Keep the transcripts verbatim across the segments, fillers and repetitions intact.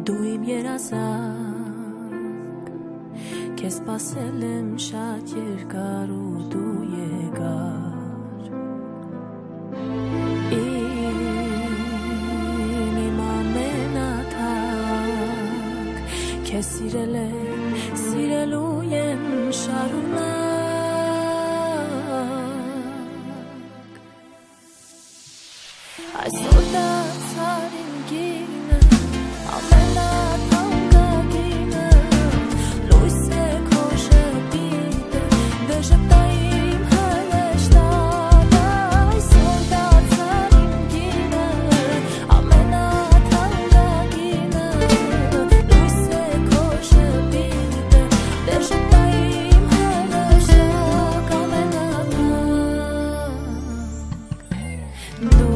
Դու իմ երազանք, քեզ սպասել եմ շատ երկար ու դու եկար Իմ ամենաթանկ, քեզ սիրել եմ, սիրելու եմ շարունակ Այսօր դարձար իմ գինը ամենաթանկագինը լույս է քո շպիտը դժպտա իմ հրեշտակը այսօր դարձար իմ գինը ամենաթանկագինը լույս է քո շպիտը դժպտա իմ հրեշտակը ամենաթանկ դու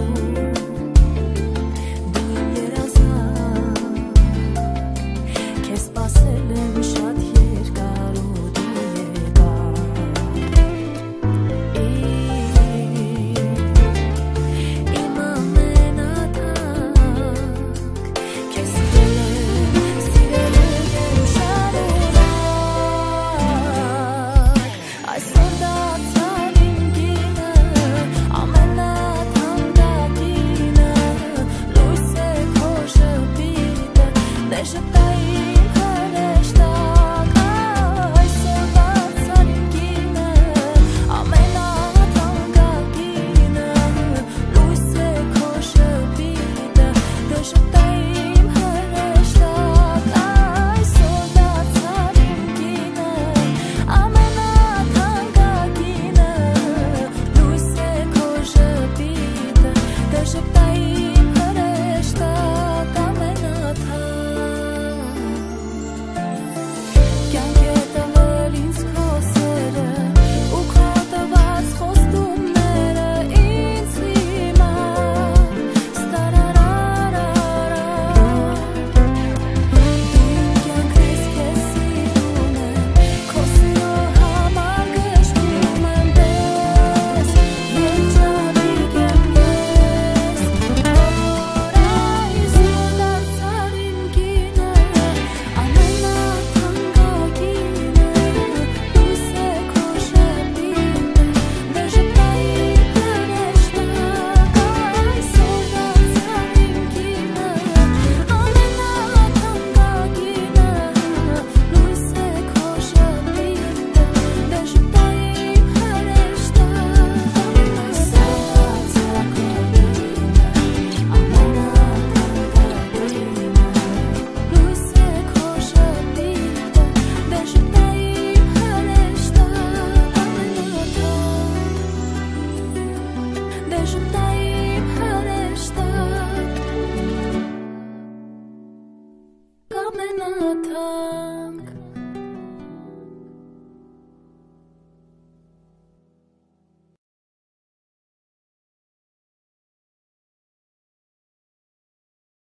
Come and